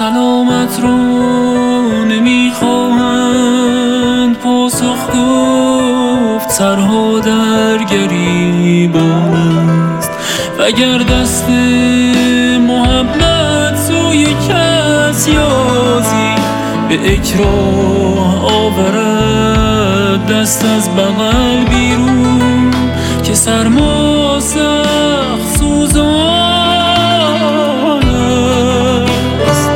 سلامت رو نمیخواهند پاسخ گفت، سرها در گریبان است. وگر دست محبت سوی کس یازی، به اکراه آورد دست از بغل بیرون، که سرما سخت سوزان است.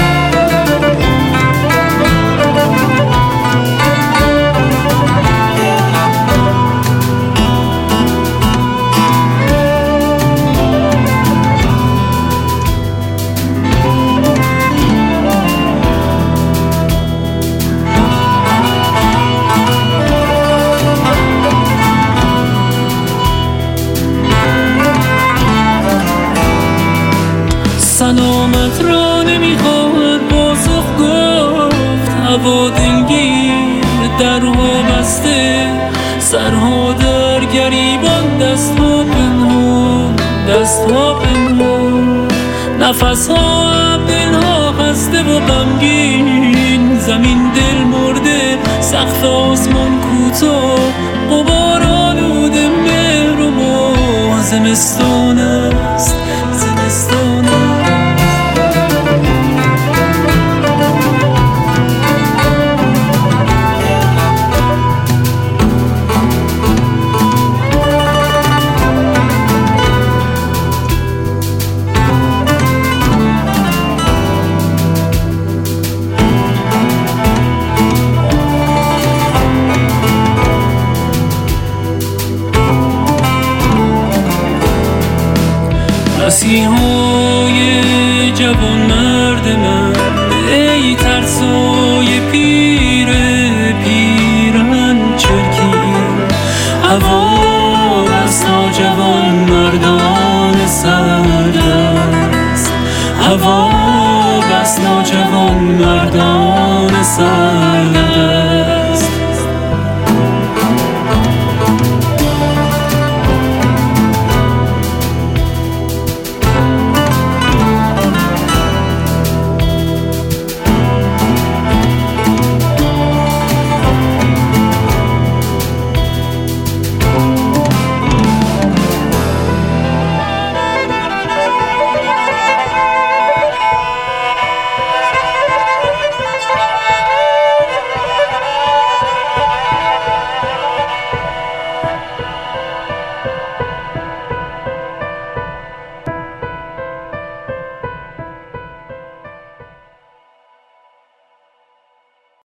سلامت را نمیخواهد پاسخ گفت، هوا دلگیر درها بسته، سرها در گریبان، دستها پنهان، دستها پنهان. نفسها دلها خسته و غمگین، زمین دل مرده، سقف آسمان کوتاه، غبار آلوده مهر و ماه. زمستان است، زمستان است. مسیحای جوان مرد من، ای ترسای پیر پیرن چرکین. هوا بس ناجوان مردان سرد است، هوا بس ناجوان مردان